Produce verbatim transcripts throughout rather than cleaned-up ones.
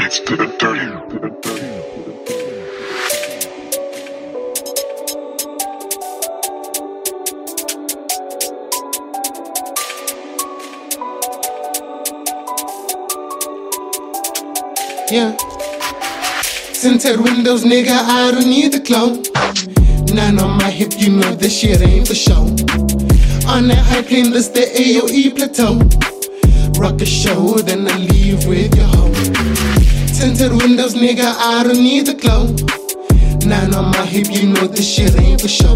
beats to the dirty. Yeah. Tinted windows, nigga, I don't need the clout. Nine on my hip, you know this shit ain't for show. On that high plane, this the A O E plateau. Rock a show, then I leave with your hoe. Tinted windows, nigga, I don't need the clout. Nine on my hip, you know this shit ain't for show.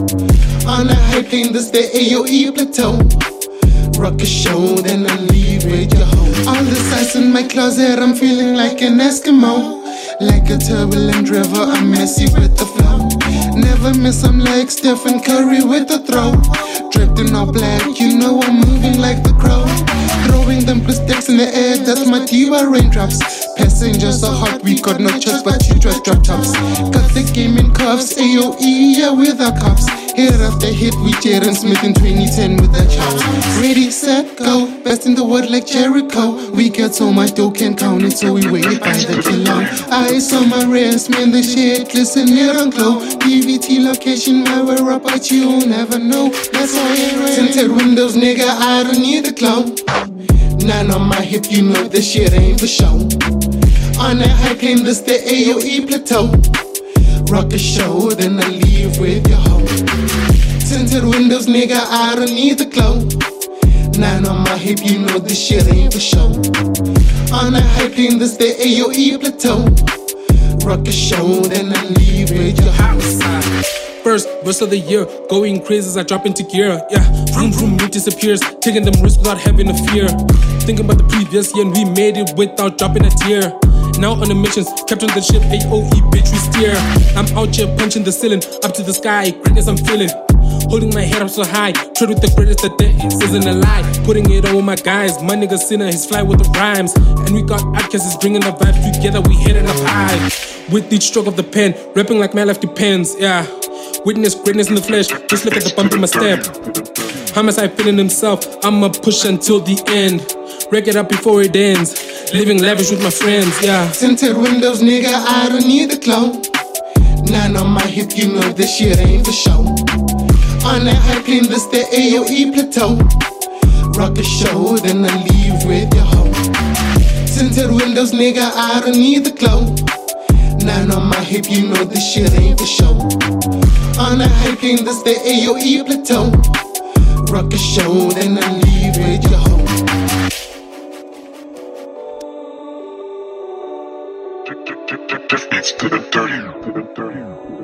On that high plane, this the A O E plateau. Rock a show, then I leave with your hoe. All the sights in my closet, I'm feeling like an Eskimo. Like a turbulent river, I'm messy with the flow. Never miss, I'm like Stephen Curry with the throw. Draped in all black, you know I'm moving like the crow. Throwing them plastics in the air, that's my diva raindrops. Passengers are hot, we got no choice but to drive drop tops. Got the game in cuffs, A O E, yeah, with our cops. Hit after hit, we Jaden Smith in twenty ten with the chops. Ready, set, go, best in the world like Jericho. We got so much dough, can't count it, so we wait by the kilo. Eyes on my wrist, man, the shit, listen, it on glow. D V T location, where we're up, but you never know. That's all it is. Tinted windows, nigga, I don't need the clout. Nine on my hip, you know this shit ain't for show. On that high plane, this the A O E plateau. Rock a show, then I leave with your hoe. Tinted windows, nigga, I don't need the clout. Nine on my hip, you know this shit ain't for show. On that high plane, this the A O E plateau. Rock a show, then I leave with your house. First verse of the year, going crazy as I drop into gear. Yeah, vroom vroom, it disappears, taking them risks without having a fear. Thinking about the previous year and we made it without dropping a tear. Now on the missions, capturing the ship, A O E bitch we steer. I'm out here punching the ceiling, up to the sky, greatness I'm feeling. Holding my head up so high, tread with the greatest that there is, isn't a lie. Putting it on with my guys, my nigga Sinner, he's fly with the rhymes. And we got outcasts bringing the vibes together, we hitting up high. With each stroke of the pen, rapping like my life depends, yeah. Witness greatness in the flesh, just look at the bump in my step. How much I feeling himself, I'ma push until the end. Wreck it up before it ends, living lavish with my friends, yeah. Tinted windows, nigga, I don't need the clout. Nine on my hip, you know this shit ain't for show. On that high plane, this the A O E plateau. Rock a show, then I leave with your hoe. Tinted windows, nigga, I don't need the clout. Nine on my hip, you know this shit ain't for show. On that high plane, this the A O E plateau. Rock a show, then I leave with your hoe. Beats to the dirty.